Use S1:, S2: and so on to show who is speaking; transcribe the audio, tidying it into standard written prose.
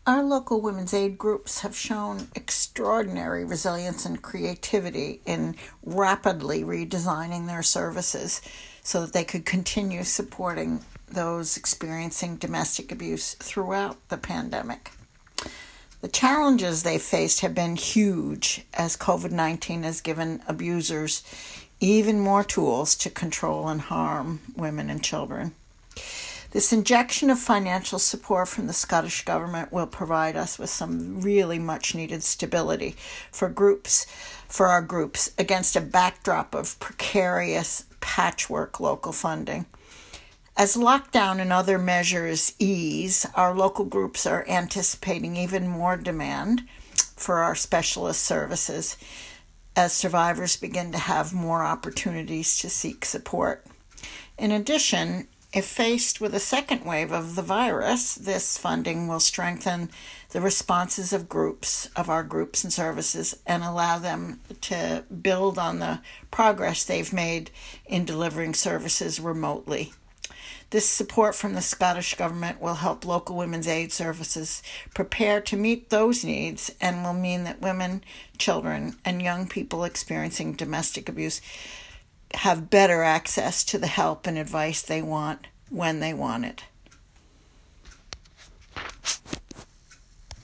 S1: Our local women's aid groups have shown extraordinary resilience and creativity in rapidly redesigning their services so that they could continue supporting those experiencing domestic abuse throughout the pandemic. The challenges they faced have been huge as COVID-19 has given abusers even more tools to control and harm women and children. This injection of financial support from the Scottish Government will provide us with some really much-needed stability for our groups against a backdrop of precarious patchwork local funding. As lockdown and other measures ease, our local groups are anticipating even more demand for our specialist services as survivors begin to have more opportunities to seek support. In addition, if faced with a second wave of the virus, this funding will strengthen the responses of our groups and services and allow them to build on the progress they've made in delivering services remotely. This support from the Scottish Government will help local women's aid services prepare to meet those needs and will mean that women, children, and young people experiencing domestic abuse have better access to the help and advice they want when they want it.